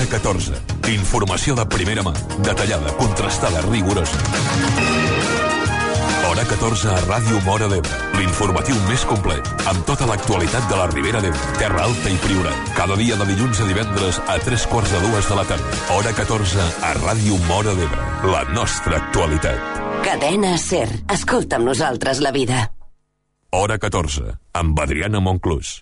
Hora 14. Informació de primera mà, detallada, contrastada, rigorosa. Hora 14 a Ràdio Móra d'Ebre. L'informatiu més complet, amb tota l'actualitat de la Ribera d'Ebre, Terra Alta i Priorat. Cada dia de dilluns a divendres a 3:45 de la tarda. Hora 14 a Ràdio Móra d'Ebre. La nostra actualitat. Cadena SER. Escolta amb nosaltres la vida. Hora 14, amb Adriana Monclús.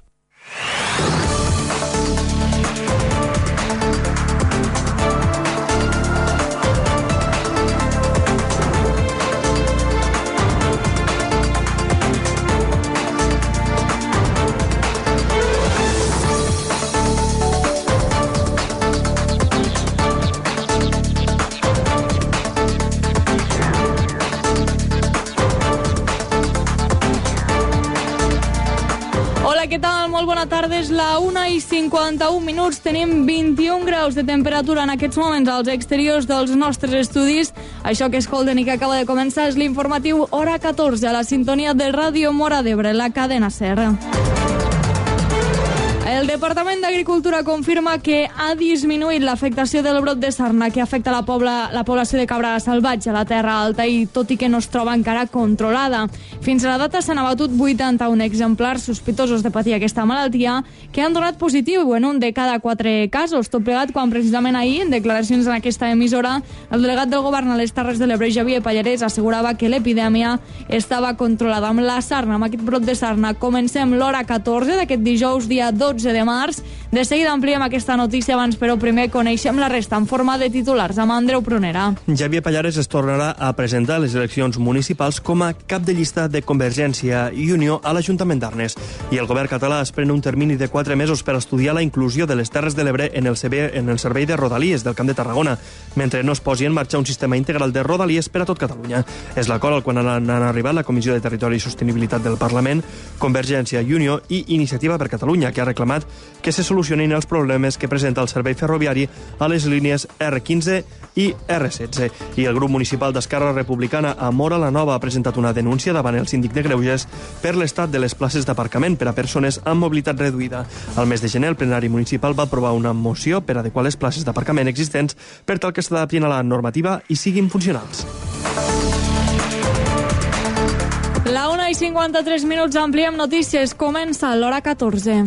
Què tal? Molt bona tarda. És la 1:51. Tenim 21 graus de temperatura en aquests moments als exteriors dels nostres estudis. Això que escolten i que acaba de començar és l'informatiu Hora 14 a la sintonia de Ràdio Móra d'Ebre, la cadena SER. El Departament d'Agricultura confirma que ha disminuït l'afectació del brot de sarna que afecta la població de cabra salvatge a la Terra Alta i tot i que no es troba encara controlada. Fins a la data s'han abatut 81 exemplars sospitosos de patir aquesta malaltia que han donat positiu en un de cada 4 casos. Tot plegat quan precisament ahir, en declaracions en aquesta emissora, el delegat del govern a les Terres de l'Ebre, Xavier Pallarès, assegurava que l'epidèmia estava controlada. Amb la sarna, amb aquest brot de sarna, comencem l'Hora 14 d'aquest dijous, dia 12 de març. De seguida ampliem aquesta notícia, abans però primer coneixem la resta en forma de titulars amb Andreu Prunera. Xavier Pallarès es tornarà a presentar a les eleccions municipals com a cap de llista de Convergència i Unió a l'Ajuntament d'Arnes. I el govern català es pren un termini de 4 mesos per estudiar la inclusió de les Terres de l'Ebre en el servei de Rodalies del Camp de Tarragona, mentre no es posi en marxa un sistema integral de Rodalies per a tot Catalunya. És l'acord al qual han arribat la Comissió de Territori i Sostenibilitat del Parlament, Convergència i Unió i Iniciativa per Catalunya, que ha reclamat que se solucionin els problemes que presenta el servei ferroviari a les línies R15 i R16. I el grup municipal d'Esquerra Republicana a Móra la Nova ha presentat una denúncia davant el síndic de Greuges per l'estat de les places d'aparcament per a persones amb mobilitat reduïda. Al mes de gener, el plenari municipal va aprovar una moció per adequar les places d'aparcament existents per tal que s'adaptin a la normativa i siguin funcionals. La 1:53, ampliem notícies. Comença l'Hora 14.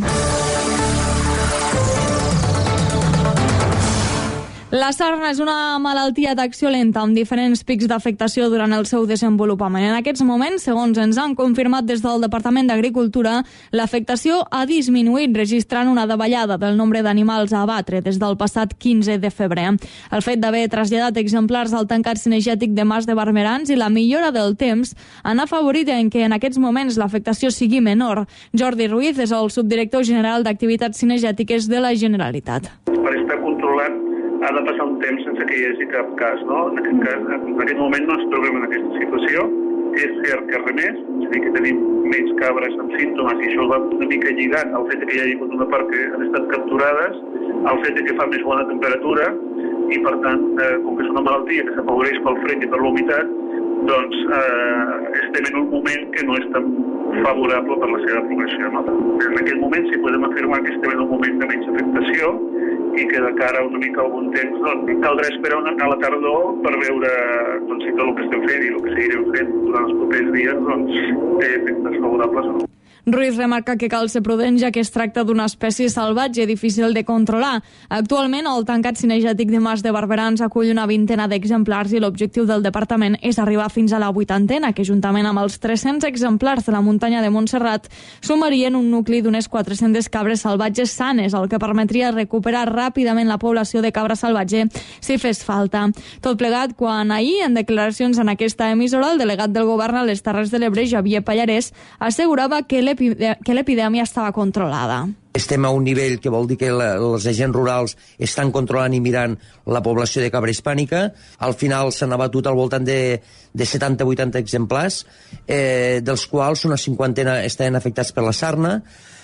La sarna és una malaltia d'acció lenta amb diferents pics d'afectació durant el seu desenvolupament. En aquests moments, segons ens han confirmat des del Departament d'Agricultura, l'afectació ha disminuït, registrant una davallada del nombre d'animals a abatre des del passat 15 de febrer. El fet d'haver traslladat exemplars al tancat cinegètic de Mas de Barberans i la millora del temps han afavorit en que en aquests moments l'afectació sigui menor. Jordi Ruiz és el subdirector general d'Activitats Cinegètiques de la Generalitat. Per estar controlat ha de passar un temps sense que hi hagi cap cas, no? En aquest moment no ens trobem en aquesta situació. És cert que res més, és a dir, que tenim menys cabres amb símptomes i això va una mica lligat al fet que hi hagi hagut una part que han estat capturades, al fet que fa més bona temperatura i, per tant, com que és una malaltia que s'afavoreix pel fred i per l'humitat, doncs estem en un moment que no és tan favorable per la seva progressió. No? En aquest moment sí podem afirmar que estem en un moment de menys afectació i que de cara a una mica algun temps doncs, caldrà esperar a la tardor per veure doncs, si tot el que estem fent i el que seguirem fent durant els propers dies doncs, té efectes favorables o no. Ruiz remarca que cal ser prudent ja que es tracta d'una espècie salvatge difícil de controlar. Actualment, el tancat cinegètic de Mas de Barberans acull una vintena d'exemplars i l'objectiu del departament és arribar fins a la 80ena, que juntament amb els 300 exemplars de la muntanya de Montserrat sumarien un nucli d'unes 400 cabres salvatges sanes, el que permetria recuperar ràpidament la població de cabra salvatge si fes falta. Tot plegat quan ahir, en declaracions en aquesta emissora, el delegat del govern a les Terres de l'Ebre, Xavier Pallarès, assegurava que l'epidèmia estava controlada. Estem a un nivell que vol dir que els agents rurals estan controlant i mirant la població de cabra hispànica. Al final s'han abatut al voltant de 70-80 exemplars, dels quals una cinquantena estaven afectats per la sarna,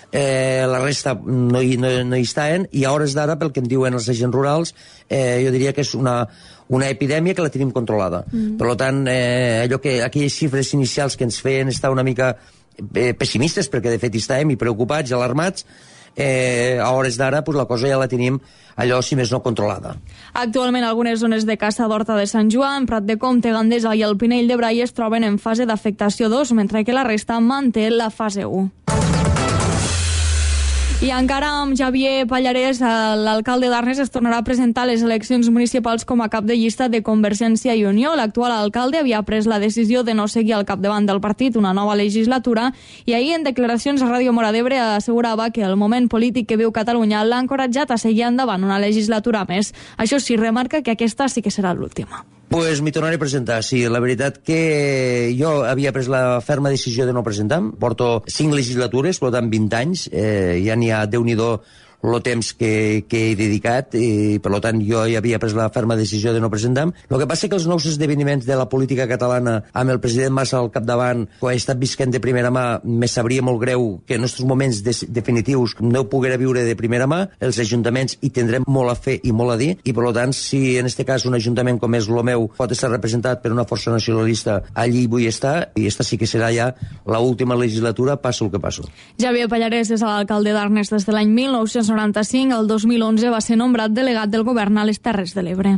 la resta no hi estaven, i a hores d'ara, pel que em diuen els agents rurals, jo diria que és una epidèmia que la tenim controlada. Per tant, allò que aquelles xifres inicials que ens feien estar una mica pessimistes, perquè de fet hi estàvem i preocupats i alarmats, a hores d'ara la cosa ja la tenim allò, si més no, controlada. Actualment algunes zones de caça d'Horta de Sant Joan, Prat de Comte, Gandesa i el Pinell de Brai es troben en fase d'afectació 2, mentre que la resta manté la fase 1. I encara amb Javier Pallarès, l'alcalde d'Arnes es tornarà a presentar a les eleccions municipals com a cap de llista de Convergència i Unió. L'actual alcalde havia pres la decisió de no seguir al capdavant del partit una nova legislatura i ahir en declaracions a Ràdio Mora d'Ebre assegurava que el moment polític que viu Catalunya l'ha encoratjat a seguir endavant una legislatura més. Això sí, remarca que aquesta sí que serà l'última. Pues m'hi tornaré a presentar, sí. La veritat que jo havia pres la ferma decisió de no presentar. Porto 5 legislatures, per tant 20 anys. Ja n'hi ha, Déu-n'hi-do, el temps que he dedicat i per tant jo ja havia pres la ferma decisió de no presentar. El que passa que els nous esdeveniments de la política catalana amb el president Mas al capdavant, quan he estat visquent de primera mà, me sabria molt greu que en nostres moments definitius no ho poguera viure de primera mà. Els ajuntaments hi tindrem molt a fer i molt a dir i per tant si en este cas un ajuntament com és el meu pot estar representat per una força nacionalista, allí vull estar i esta sí que serà ja l'última legislatura, passo el que passo. Javier Pallarès és l'alcalde d'Arnes des de l'any 1995. El 2011 va ser nombrat delegat del govern a les Terres de l'Ebre.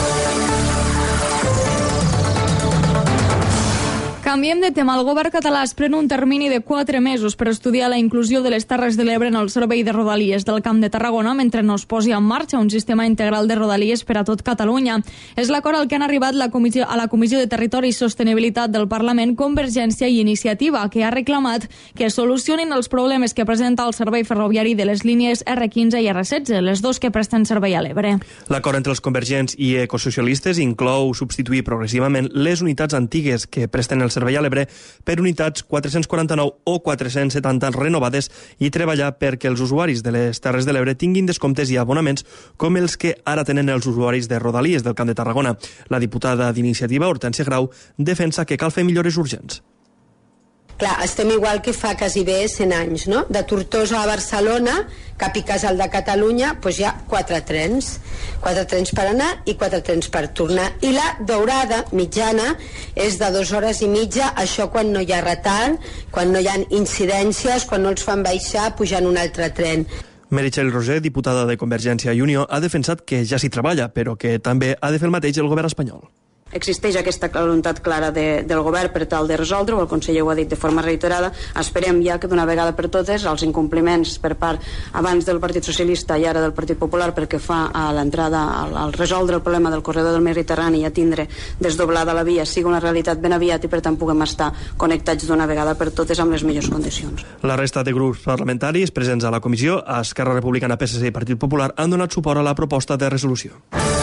Canviem de tema. El govern català es pren un termini de 4 mesos per estudiar la inclusió de les Terres de l'Ebre en el servei de Rodalies del Camp de Tarragona mentre no es posi en marxa un sistema integral de Rodalies per a tot Catalunya. És l'acord al que han arribat a la Comissió de Territori i Sostenibilitat del Parlament, Convergència i Iniciativa, que ha reclamat que es solucionin els problemes que presenta el servei ferroviari de les línies R15 i R16, les dos que presten servei a l'Ebre. L'acord entre els convergents i ecosocialistes inclou substituir progressivament les unitats antigues que presten el servei a l'Ebre per unitats 449 o 470 renovades i treballar perquè els usuaris de les Terres de l'Ebre tinguin descomptes i abonaments com els que ara tenen els usuaris de Rodalies del Camp de Tarragona. La diputada d'Iniciativa, Hortència Grau, defensa que cal fer millores urgents. Clar, estem igual que fa quasi bé 100 anys, no? De Tortosa a Barcelona, cap i casal de Catalunya, doncs hi ha 4 trens. 4 trens per anar i 4 trens per tornar. I la daurada mitjana és de 2 hores i mitja, això quan no hi ha retard, quan no hi ha incidències, quan no els fan baixar pujant un altre tren. Meritxell Roser, diputada de Convergència i Unió, ha defensat que ja s'hi treballa, però que també ha de fer el mateix el govern espanyol. Existeix aquesta voluntat clara del govern per tal de resoldre-ho, el conseller ho ha dit de forma reiterada. Esperem ja que d'una vegada per totes els incompliments per part abans del Partit Socialista i ara del Partit Popular perquè fa a l'entrada al resoldre el problema del corredor del Mediterrani i a tindre desdoblada la via sigui una realitat ben aviat i per tant puguem estar connectats d'una vegada per totes amb les millors condicions. La resta de grups parlamentaris presents a la comissió, Esquerra Republicana, PSC i Partit Popular, han donat suport a la proposta de resolució.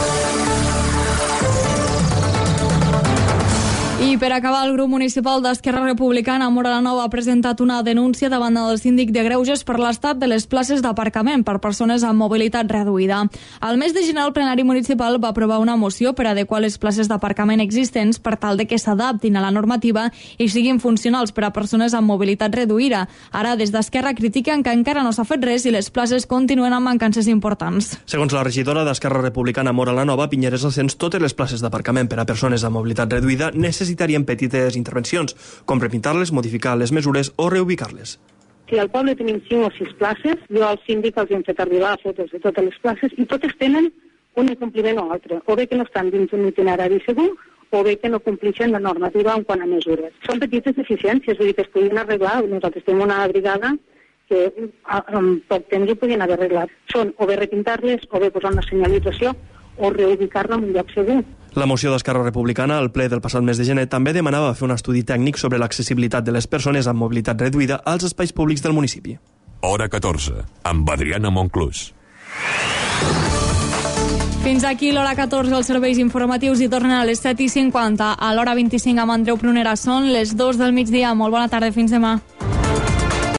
I per acabar, el grup municipal d'Esquerra Republicana a Móra la Nova ha presentat una denúncia davant del síndic de Greuges per l'estat de les places d'aparcament per persones amb mobilitat reduïda. Al mes de gener, el plenari municipal va aprovar una moció per adequar les places d'aparcament existents per tal de que s'adaptin a la normativa i siguin funcionals per a persones amb mobilitat reduïda. Ara, des d'Esquerra critiquen que encara no s'ha fet res i les places continuen amb mancances importants. Segons la regidora d'Esquerra Republicana a Móra la Nova, Pinyeres Alcens, totes les places d'aparcament per a persones amb mobilitat reduïda necessitarien petites intervencions, com repintar-les, modificar les mesures o reubicar-les. Si al poble tenim 5 o 6 places, jo al síndic els hem fet arribar fotos de totes les places i totes tenen un incompliment o altre. O bé que no estan dins un itinerari segur, o bé que no compleixen la normativa en quant a mesures. Són petites deficiències, vull dir que es podien arreglar. Nosaltres tenim una brigada que en poc temps ho podien haver arreglat. Són o bé repintar-les, o bé posar una senyalització, o reubicar-la en un lloc segur. La moció d'Esquerra Republicana al ple del passat mes de gener també demanava fer un estudi tècnic sobre l'accessibilitat de les persones amb mobilitat reduïda als espais públics del municipi. Hora 14, amb Adriana Monclús. Fins aquí l'hora 14, els serveis informatius hi tornen a les 7:50. A l'hora 25 amb Andreu Prunera són les 2 del migdia. Molt bona tarda, fins demà.